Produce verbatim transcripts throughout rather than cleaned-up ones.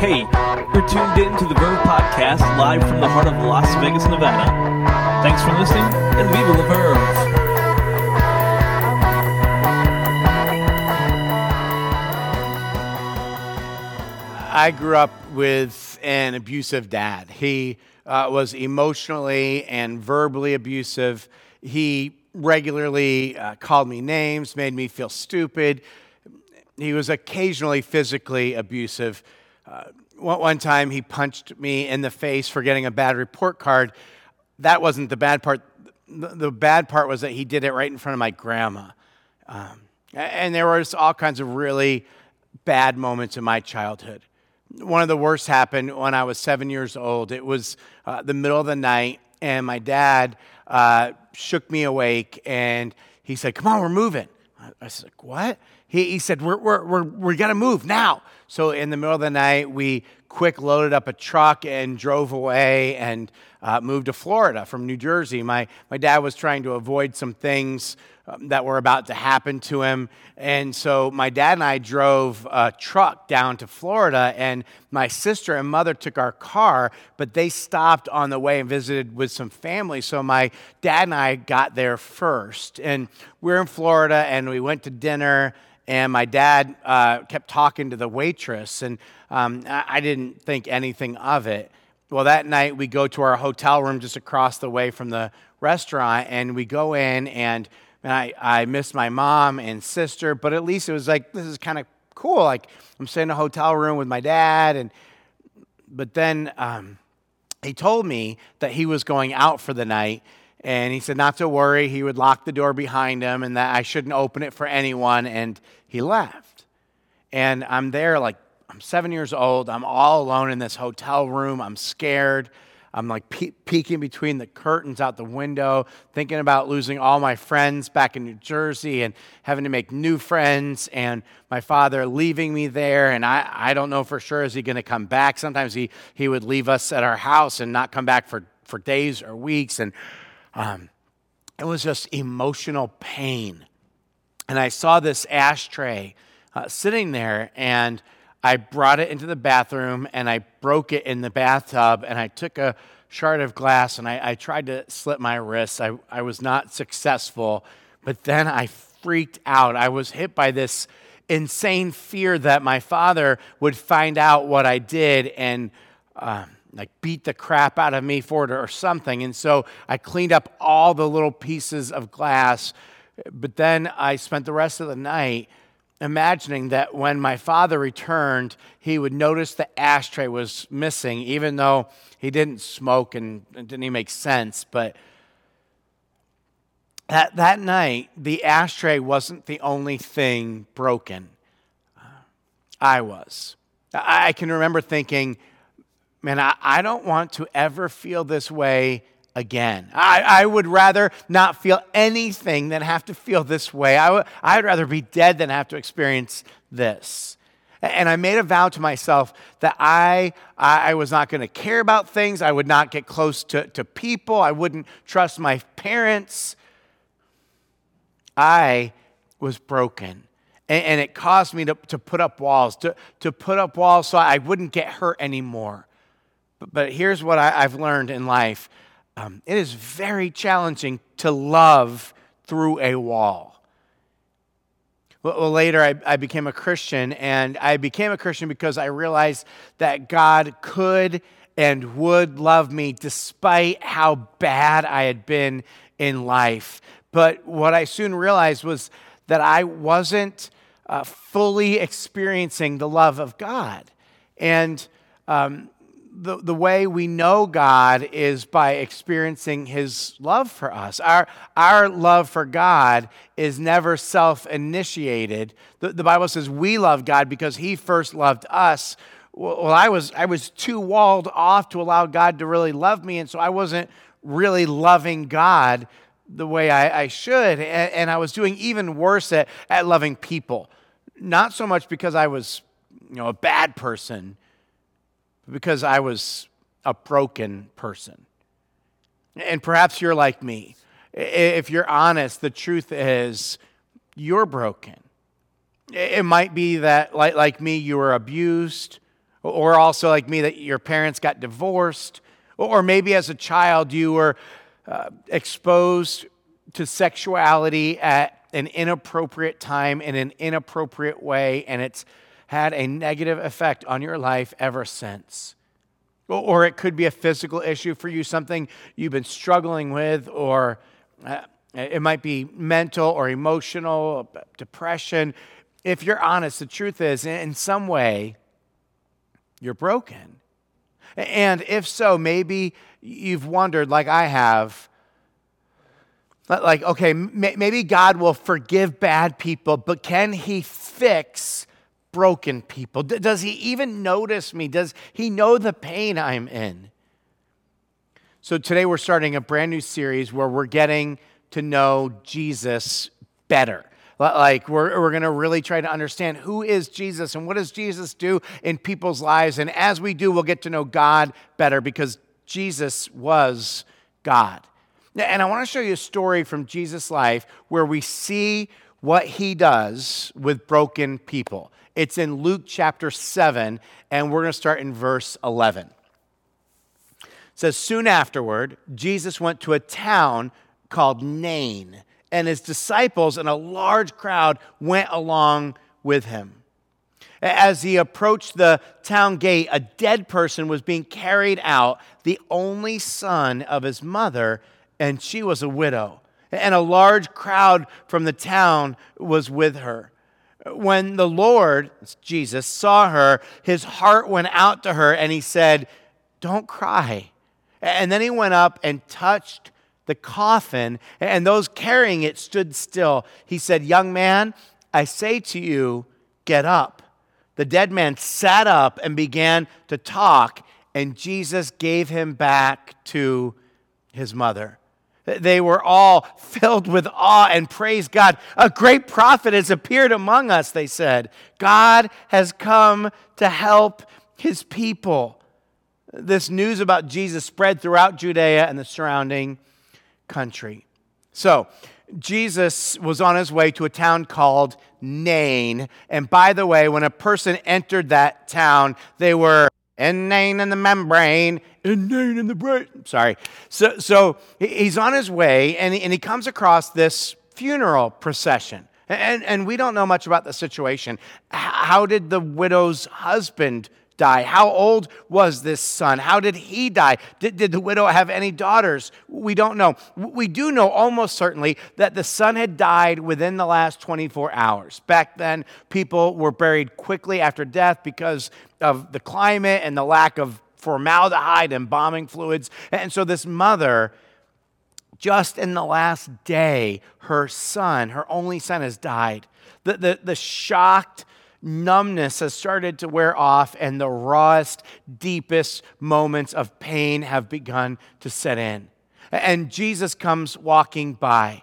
Hey, you're tuned in to the Verve Podcast live from the heart of Las Vegas, Nevada. Thanks for listening, and viva la Verve! I grew up with an abusive dad. He uh, was emotionally and verbally abusive. He regularly uh, called me names, made me feel stupid. He was occasionally physically abusive. Uh, one, one time he punched me in the face for getting a bad report card. That wasn't the bad part. The, the bad part was that he did it right in front of my grandma. Um, and there was all kinds of really bad moments in my childhood. One of the worst happened when I was seven years old. It was uh, the middle of the night, and my dad uh, shook me awake, and he said, "Come on, we're moving." I, I said, "What?" He, he said, "We're we're we're we got to move now." So in the middle of the night, we quick loaded up a truck and drove away and uh, moved to Florida from New Jersey. My my dad was trying to avoid some things um, that were about to happen to him, and so my dad and I drove a truck down to Florida, and my sister and mother took our car, but they stopped on the way and visited with some family. So my dad and I got there first, and we were in Florida, and we went to dinner. And my dad uh, kept talking to the waitress, and um, I, I didn't think anything of it. Well, that night we go to our hotel room just across the way from the restaurant, and we go in, and, and I, I miss my mom and sister, but at least it was like, this is kind of cool. Like, I'm sitting in a hotel room with my dad, and but then um, he told me that he was going out for the night. And he said not to worry, he would lock the door behind him and that I shouldn't open it for anyone, and he left. And I'm there like, I'm seven years old, I'm all alone in this hotel room, I'm scared, I'm like pe- peeking between the curtains out the window, thinking about losing all my friends back in New Jersey and having to make new friends, and my father leaving me there, and I, I don't know for sure, is he going to come back? Sometimes he, he would leave us at our house and not come back for, for days or weeks, and Um, it was just emotional pain. And I saw this ashtray uh, sitting there, and I brought it into the bathroom, and I broke it in the bathtub, and I took a shard of glass, and I, I tried to slit my wrists. I, I was not successful, but then I freaked out. I was hit by this insane fear that my father would find out what I did, and uh, like beat the crap out of me for it or something. And so I cleaned up all the little pieces of glass. But then I spent the rest of the night imagining that when my father returned, he would notice the ashtray was missing, even though he didn't smoke and it didn't even make sense. But that, that night, the ashtray wasn't the only thing broken. I was. I, I can remember thinking, man, I, I don't want to ever feel this way again. I, I would rather not feel anything than have to feel this way. I w- I'd rather be dead than have to experience this. And I made a vow to myself that I, I was not going to care about things. I would not get close to, to people. I wouldn't trust my parents. I was broken. And, and it caused me to, to put up walls, to, to put up walls so I wouldn't get hurt anymore. But here's what I, I've learned in life. Um, it is very challenging to love through a wall. Well, well later I, I became a Christian, and I became a Christian because I realized that God could and would love me despite how bad I had been in life. But what I soon realized was that I wasn't uh, fully experiencing the love of God. And um The, the way we know God is by experiencing His love for us. Our, our love for God is never self-initiated. The, the Bible says we love God because He first loved us. Well, I was, I was too walled off to allow God to really love me, and so I wasn't really loving God the way I, I should, and, and I was doing even worse at, at loving people. Not so much because I was, you know, a bad person, because I was a broken person. And perhaps you're like me. If you're honest, the truth is you're broken. It might be that, like, like me, you were abused, Or also like me, that your parents got divorced. Or maybe as a child you were uh, exposed to sexuality at an inappropriate time in an inappropriate way, and it's had a negative effect on your life ever since. Or it could be a physical issue for you, something you've been struggling with, or uh, it might be mental or emotional, depression. If you're honest, the truth is, in some way, you're broken. And if so, maybe you've wondered, like I have, like, okay, maybe God will forgive bad people, but can he fix broken people? Does he even notice me? Does he know the pain I'm in? So today we're starting a brand new series where we're getting to know Jesus better. Like we're, we're going to really try to understand who is Jesus and what does Jesus do in people's lives. And as we do, we'll get to know God better because Jesus was God. And I want to show you a story from Jesus' life where we see what he does with broken people. It's in Luke chapter seven, and we're going to start in verse eleven. It says, soon afterward, Jesus went to a town called Nain, and his disciples and a large crowd went along with him. As he approached the town gate, a dead person was being carried out, the only son of his mother, and she was a widow. And a large crowd from the town was with her. When the Lord, Jesus, saw her, his heart went out to her, and he said, don't cry. And then he went up and touched the coffin, and those carrying it stood still. He said, young man, I say to you, get up. The dead man sat up and began to talk, and Jesus gave him back to his mother. They were all filled with awe and praised God. A great prophet has appeared among us, they said. God has come to help his people. This news about Jesus spread throughout Judea and the surrounding country. So, Jesus was on his way to a town called Nain. And by the way, when a person entered that town, they were in Nain in the membrane, in Nain in the brain. Sorry. So, so he's on his way, and he, and he comes across this funeral procession. And, and we don't know much about the situation. How did the widow's husband die? How old was this son? How did he die? Did, did the widow have any daughters? We don't know. We do know almost certainly that the son had died within the last twenty-four hours. Back then, people were buried quickly after death because of the climate and the lack of formaldehyde and embalming fluids. And so this mother, just in the last day, her son, her only son, has died. The, the, the shocked numbness has started to wear off, and the rawest, deepest moments of pain have begun to set in. And Jesus comes walking by.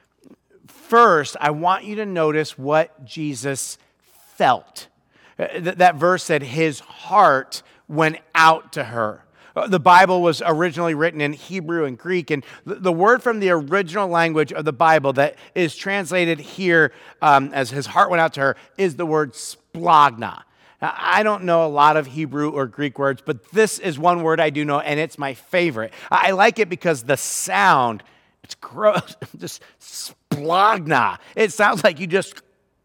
First, I want you to notice what Jesus felt. That verse said his heart went out to her. The Bible was originally written in Hebrew and Greek, and the word from the original language of the Bible that is translated here um, as his heart went out to her is the word splagna. Now, I don't know a lot of Hebrew or Greek words, but this is one word I do know, and it's my favorite. I like it because the sound, it's gross, just splagna. It sounds like you just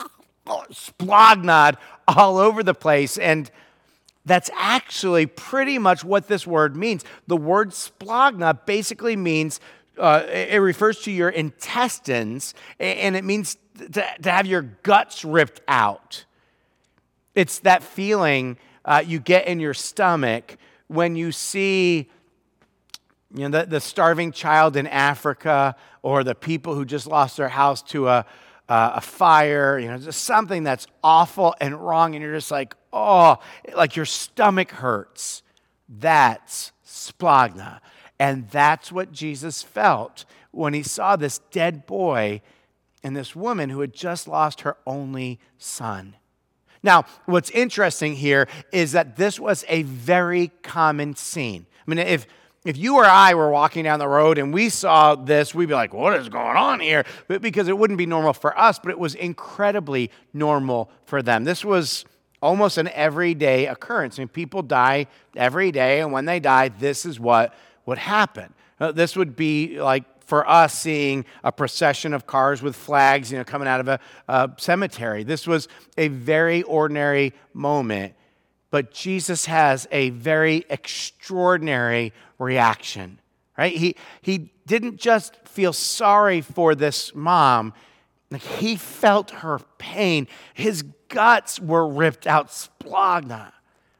splagnad all over the place, and that's actually pretty much what this word means. The word splagna basically means, uh, it refers to your intestines, and it means to, to have your guts ripped out. It's that feeling uh, you get in your stomach when you see, you know, the, the starving child in Africa, or the people who just lost their house to a Uh, a fire, you know, just something that's awful and wrong, and you're just like, oh, like your stomach hurts. That's splagna. And that's what Jesus felt when he saw this dead boy and this woman who had just lost her only son. Now, what's interesting here is that this was a very common scene. I mean, if If you or I were walking down the road and we saw this, we'd be like, what is going on here? But because it wouldn't be normal for us, but it was incredibly normal for them. This was almost an everyday occurrence. I mean, people die every day, and when they die, this is what would happen. Uh, this would be like for us seeing a procession of cars with flags, you know, coming out of a, a cemetery. This was a very ordinary moment, but Jesus has a very extraordinary reaction, right? He, he didn't just feel sorry for this mom. Like, he felt her pain. His guts were ripped out, splagna.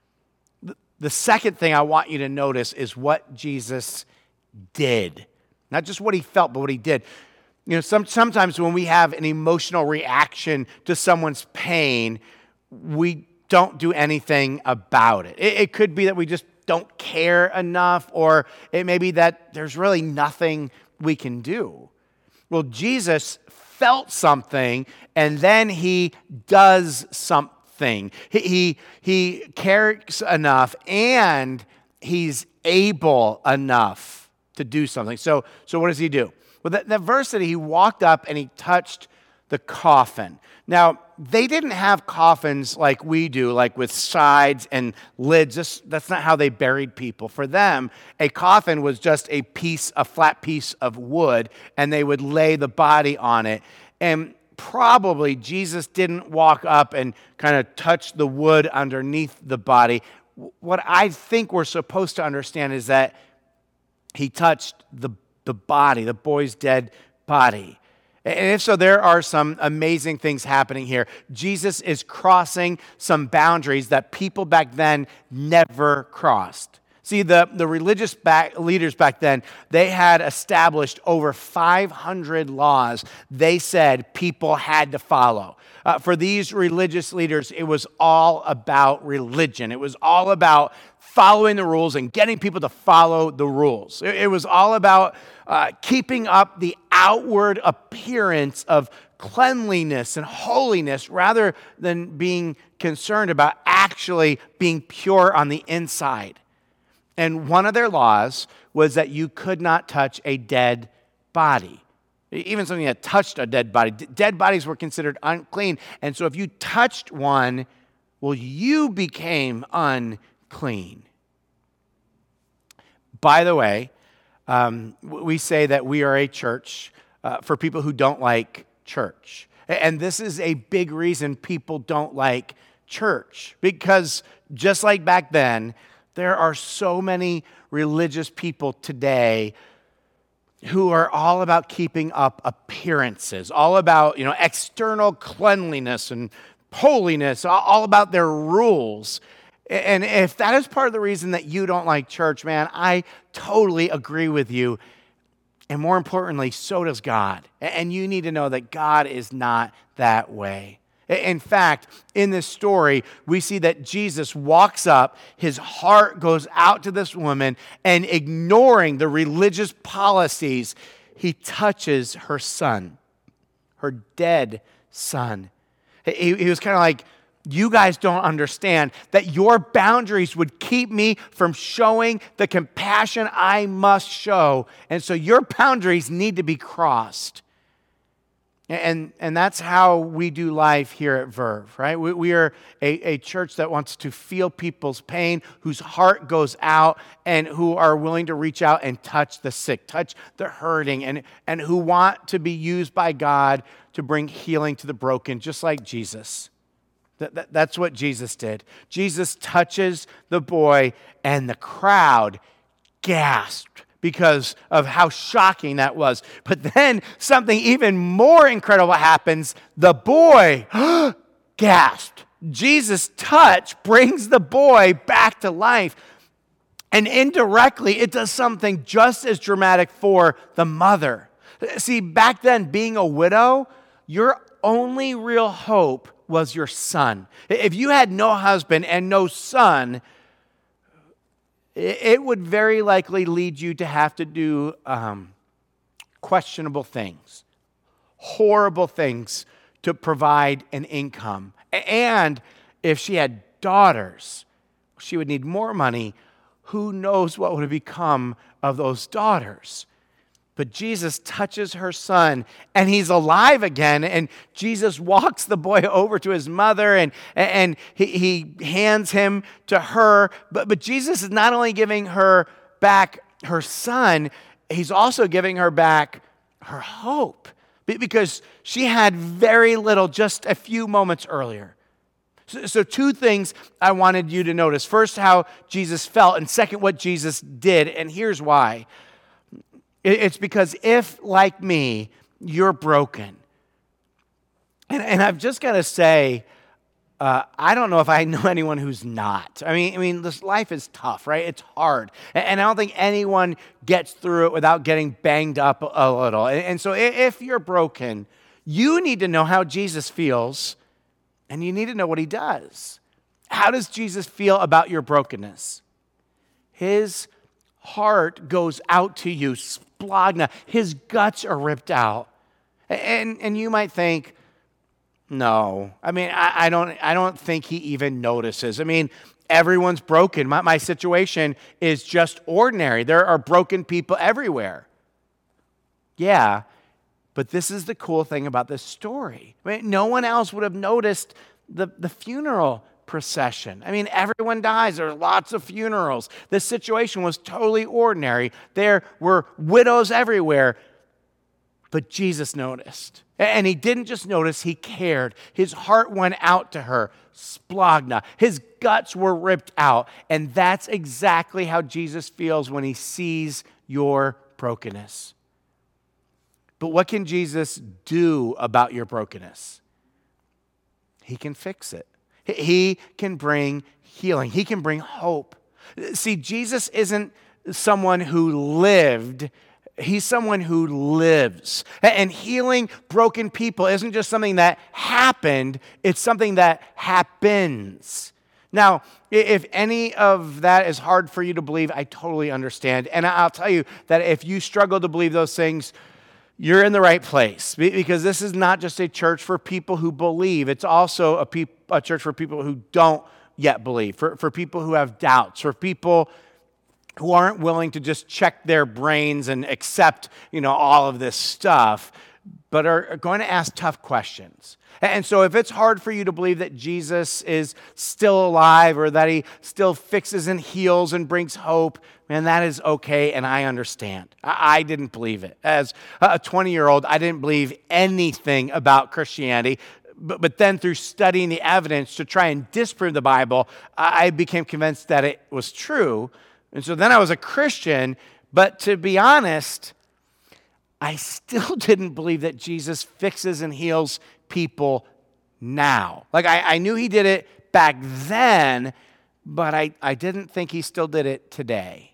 The, the second thing I want you to notice is what Jesus did. Not just what he felt, but what he did. You know, some, sometimes when we have an emotional reaction to someone's pain, we don't do anything about it. It, it could be that we just don't care enough, or it may be that there's really nothing we can do. Well, Jesus felt something, and then he does something. He, he, he cares enough, and he's able enough to do something. So, so what does he do? Well, that, that verse that he walked up and he touched the coffin. Now, they didn't have coffins like we do, like with sides and lids. Just, that's not how they buried people. For them, a coffin was just a piece, a flat piece of wood, and they would lay the body on it. And probably Jesus didn't walk up and kind of touch the wood underneath the body. What I think we're supposed to understand is that he touched the, the body, the boy's dead body. And if so, there are some amazing things happening here. Jesus is crossing some boundaries that people back then never crossed. See, the, the religious back, leaders back then, they had established over five hundred laws they said people had to follow. Uh, for these religious leaders, it was all about religion. It was all about following the rules and getting people to follow the rules. It, it was all about uh, keeping up the outward appearance of cleanliness and holiness rather than being concerned about actually being pure on the inside. And one of their laws was that you could not touch a dead body. Even something that touched a dead body. D- dead bodies were considered unclean. And so if you touched one, well, you became unclean. By the way, um, we say that we are a church uh, for people who don't like church. And this is a big reason people don't like church. Because just like back then, there are so many religious people today who are all about keeping up appearances, all about, you know, external cleanliness and holiness, all about their rules. And if that is part of the reason that you don't like church, man, I totally agree with you. And more importantly, so does God. And you need to know that God is not that way. In fact, in this story, we see that Jesus walks up, his heart goes out to this woman, and ignoring the religious policies, he touches her son, her dead son. He, he was kind of like, you guys don't understand that your boundaries would keep me from showing the compassion I must show, and so your boundaries need to be crossed. And, and that's how we do life here at Verve, right? We, we are a, a church that wants to feel people's pain, whose heart goes out, and who are willing to reach out and touch the sick, touch the hurting, and, and who want to be used by God to bring healing to the broken, just like Jesus. That, that, that's what Jesus did. Jesus touches the boy, and the crowd gasped because of how shocking that was. But then something even more incredible happens. The boy gasped. Jesus' touch brings the boy back to life. And indirectly, it does something just as dramatic for the mother. See, back then, being a widow, your only real hope was your son. If you had no husband and no son, it would very likely lead you to have to do um, questionable things, horrible things to provide an income. And if she had daughters, she would need more money. Who knows what would have become of those daughters? But Jesus touches her son, and he's alive again. And Jesus walks the boy over to his mother, and, and he, he hands him to her. But, but Jesus is not only giving her back her son, he's also giving her back her hope, because she had very little just a few moments earlier. So, so two things I wanted you to notice. First, how Jesus felt, and second, what Jesus did. And here's why. It's because if, like me, you're broken, and, and I've just got to say, uh, I don't know if I know anyone who's not. I mean, I mean, this life is tough, right? It's hard, and, and I don't think anyone gets through it without getting banged up a, a little. And, and so, if you're broken, you need to know how Jesus feels, and you need to know what he does. How does Jesus feel about your brokenness? His heart goes out to you, splagna. His guts are ripped out. And, and you might think, no. I mean, I, I don't I don't think he even notices. I mean, everyone's broken. My, my situation is just ordinary. There are broken people everywhere. Yeah, but this is the cool thing about this story. I mean, no one else would have noticed the, the funeral procession. I mean, everyone dies. There are lots of funerals. This situation was totally ordinary. There were widows everywhere. But Jesus noticed. And he didn't just notice, he cared. His heart went out to her. Splagna. His guts were ripped out. And that's exactly how Jesus feels when he sees your brokenness. But what can Jesus do about your brokenness? He can fix it. He can bring healing. He can bring hope. See, Jesus isn't someone who lived. He's someone who lives. And healing broken people isn't just something that happened, it's something that happens. Now, if any of that is hard for you to believe, I totally understand. And I'll tell you that if you struggle to believe those things, you're in the right place, because this is not just a church for people who believe. It's also a, pe- a church for people who don't yet believe, for, for people who have doubts, for people who aren't willing to just check their brains and accept, you know, all of this stuff, but are going to ask tough questions. And so if it's hard for you to believe that Jesus is still alive or that he still fixes and heals and brings hope, man, that is okay, and I understand. I didn't believe it. As a twenty-year-old, I didn't believe anything about Christianity. But, but then through studying the evidence to try and disprove the Bible, I became convinced that it was true. And so then I was a Christian, but to be honest, I still didn't believe that Jesus fixes and heals people now. Like, I, I knew he did it back then, but I, I didn't think he still did it today.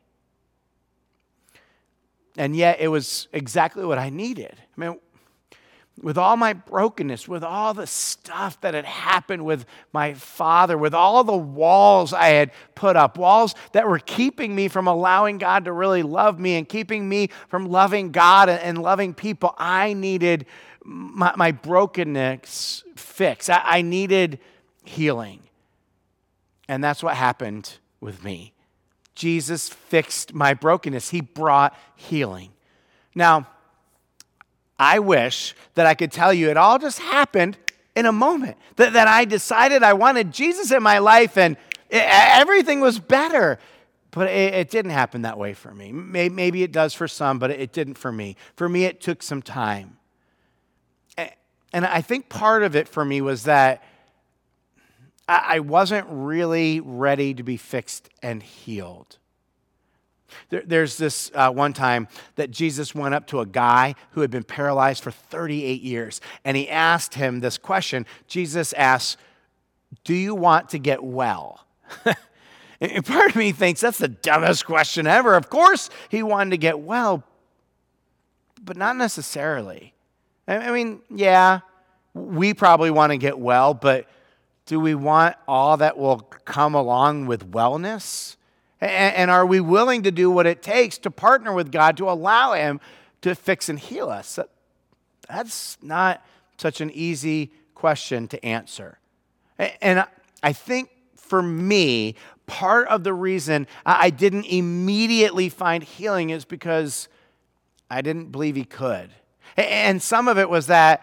And yet it was exactly what I needed. I mean, with all my brokenness, with all the stuff that had happened with my father, with all the walls I had put up, walls that were keeping me from allowing God to really love me and keeping me from loving God and loving people, I needed my, my brokenness fixed. I, I needed healing. And that's what happened with me. Jesus fixed my brokenness. He brought healing. Now, I wish that I could tell you it all just happened in a moment, that, that I decided I wanted Jesus in my life and it, everything was better. But it, it didn't happen that way for me. Maybe, maybe it does for some, but it didn't for me. For me, it took some time. And I think part of it for me was that I wasn't really ready to be fixed and healed. There, there's this uh, one time that Jesus went up to a guy who had been paralyzed for thirty-eight years, and he asked him this question. Jesus asked, "Do you want to get well?" And part of me thinks that's the dumbest question ever. Of course he wanted to get well, but not necessarily. I mean, yeah, we probably want to get well, but do we want all that will come along with wellness? And are we willing to do what it takes to partner with God to allow him to fix and heal us? That's not such an easy question to answer. And I think for me, part of the reason I didn't immediately find healing is because I didn't believe he could. And some of it was that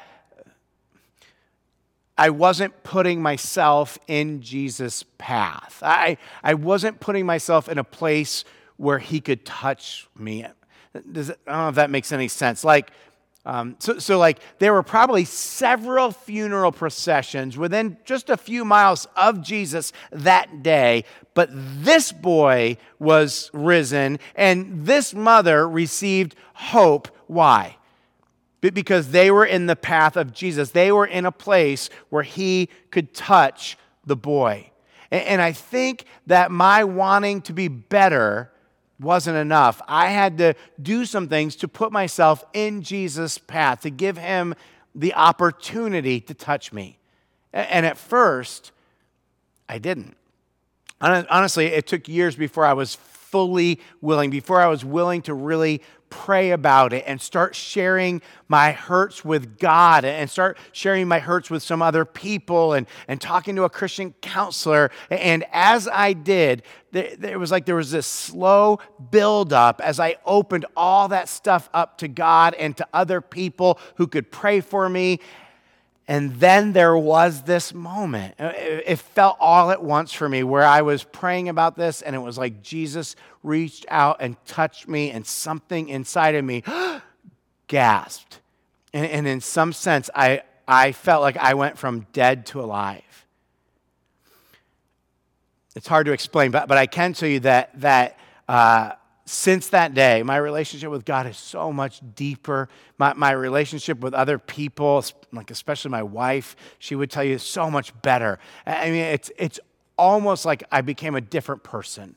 I wasn't putting myself in Jesus' path. I, I wasn't putting myself in a place where he could touch me. Does it, I don't know if that makes any sense. Like, um, so, so like there were probably several funeral processions within just a few miles of Jesus that day, but this boy was risen and this mother received hope. Why? Because they were in the path of Jesus. They were in a place where he could touch the boy. And I think that my wanting to be better wasn't enough. I had to do some things to put myself in Jesus' path, to give him the opportunity to touch me. And at first, I didn't. Honestly, it took years before I was fully willing, before I was willing to really pray about it and start sharing my hurts with God and start sharing my hurts with some other people and, and talking to a Christian counselor. And as I did, there was like there was this slow buildup as I opened all that stuff up to God and to other people who could pray for me. And then there was this moment. It felt all at once for me where I was praying about this and it was like Jesus reached out and touched me and something inside of me gasped. And, and in some sense, I, I felt like I went from dead to alive. It's hard to explain, but, but I can tell you that, that uh, since that day, my relationship with God is so much deeper. My, my relationship with other people, like especially my wife, she would tell you is so much better. I mean, it's it's almost like I became a different person.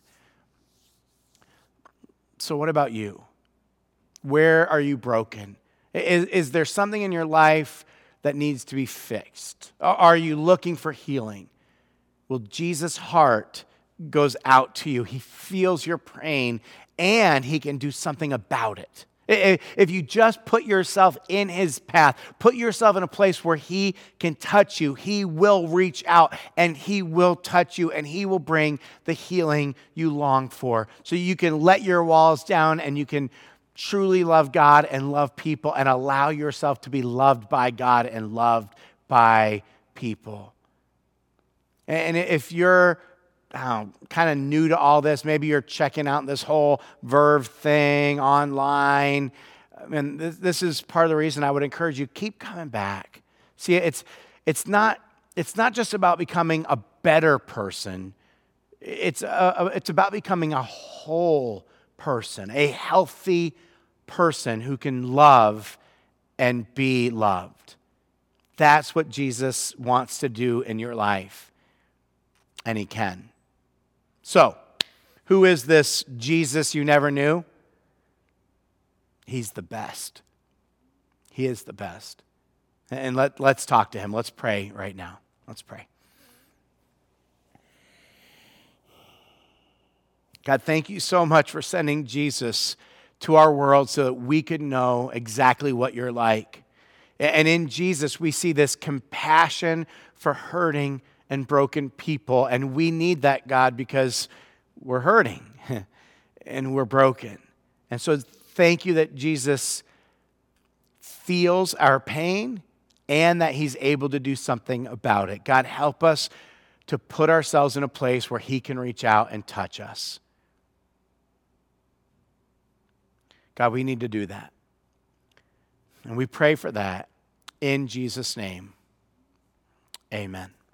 So what about you? Where are you broken? Is, is there something in your life that needs to be fixed? Are you looking for healing? Well, Jesus' heart goes out to you. He feels your pain, and he can do something about it. If you just put yourself in his path, put yourself in a place where he can touch you, he will reach out and he will touch you and he will bring the healing you long for. So you can let your walls down and you can truly love God and love people and allow yourself to be loved by God and loved by people. And if you're kind of new to all this, maybe you're checking out this whole Verve thing online, and this, this is part of the reason I would encourage you, keep coming back. See, it's it's not it's not just about becoming a better person. It's a, it's about becoming a whole person, a healthy person who can love and be loved. That's what Jesus wants to do in your life, and he can. So, who is this Jesus you never knew? He's the best. He is the best. And let, let's talk to him. Let's pray right now. Let's pray. God, thank you so much for sending Jesus to our world so that we could know exactly what you're like. And in Jesus, we see this compassion for hurting and broken people. And we need that, God, because we're hurting and we're broken. And so thank you that Jesus feels our pain and that he's able to do something about it. God, help us to put ourselves in a place where he can reach out and touch us. God, we need to do that. And we pray for that in Jesus' name. Amen.